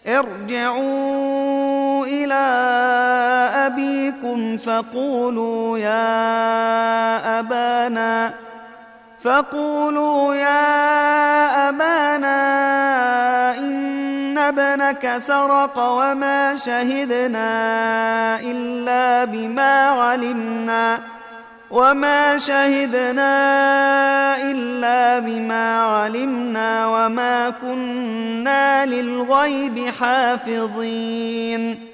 ارجعوا إلى أبيكم فقولوا يا أبانا إن ابنك سرق وما شهدنا إلا بما علمنا وما كنا للغيب حافظين.